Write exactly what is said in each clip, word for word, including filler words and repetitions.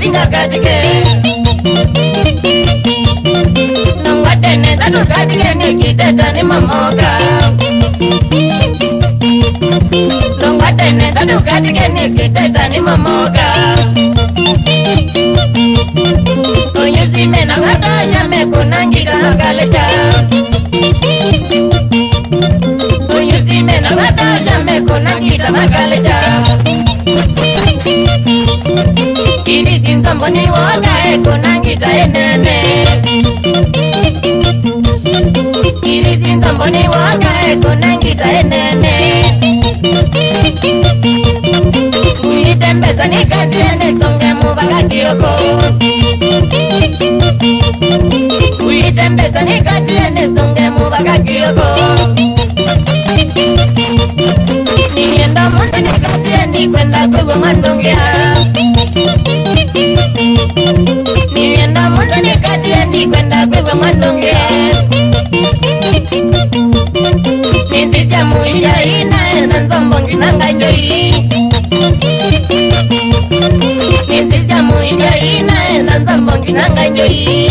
medinga katike nongwatene tatu katike nikiteta ni mamoga nongwatene tatu katike nikiteta ni mamoga onyuzime na ngatosha mekunangika nakalecha onyuzime na ngatosha mekunangika nakalecha kiri zinzamboni woga ekunangita enene kiri zinzamboni woga ekunangita enene uitembeza nikatiene songe mubaga kiroko uitembeza nikatiene songe mubaga kiroko nienda mundi nikatieni kwenda kwego mandongea nienda mundi nikatieni kwenda kwego mandongea nizija muija ina ena nzombo nginanga njoi nizija muija ina ena nzombo nginanga njoi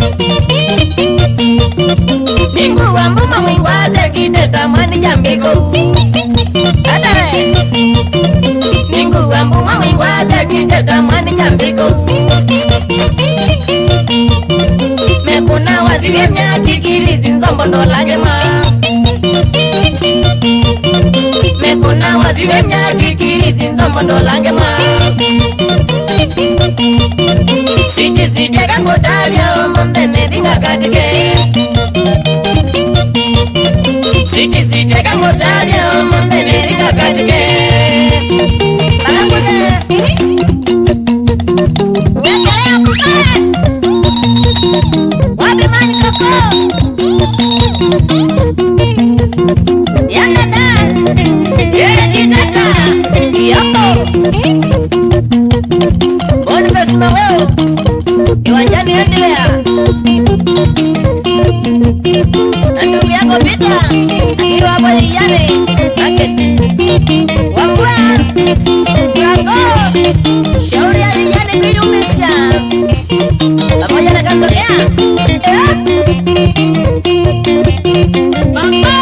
Mingu wa mbuma mwingu ade kideta mwani jambiko Ade Mingu wa mbuma mwingu ade kideta mwani jambiko Mekuna waziwe mnyaki kiri zinzombo ndo lagema Mekuna waziwe mnyaki kiri zinzombo ndo lagema Siji sije kangutabia umambe medinga katike Siji sije kangutabia umambe medinga katike Balanguze Wekelea kukae Wapi mani koko Yana da Yere kitaka Yapo Boni mesuma weo Iwanjani endelea Ndugu yako pita Akiru hapo yiyane Aketi Wangua Wako Shauri ya yiyane kuyumisha Pamoja na kasogea Eh Bamba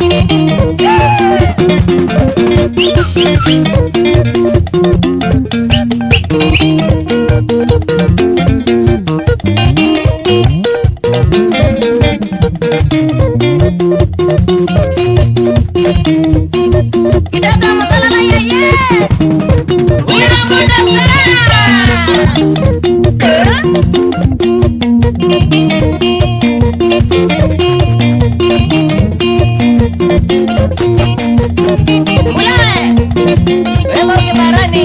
Kita sama salah ya ye. Uya muda Mulai. Memang kebarani.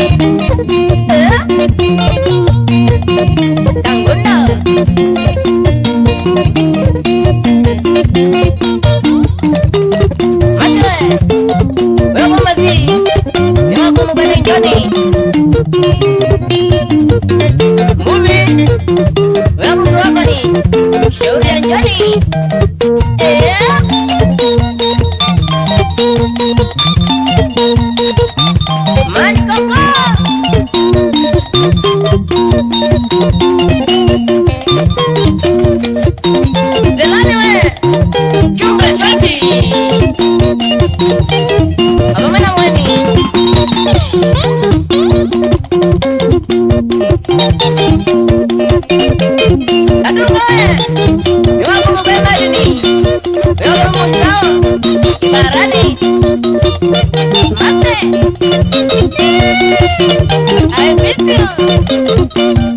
Kang Gundal. Berapa masih? Memang aku mau balik Johnny. Movie. Berapa berapa nih? Shauri yang Johnny. Eh? Mani koko. Zelani we. Jumbe sapi. Apa mana wani? Aduh kowe. Yo aku mau bela ini. Yo mau tahu. Barani. Mate. I miss you.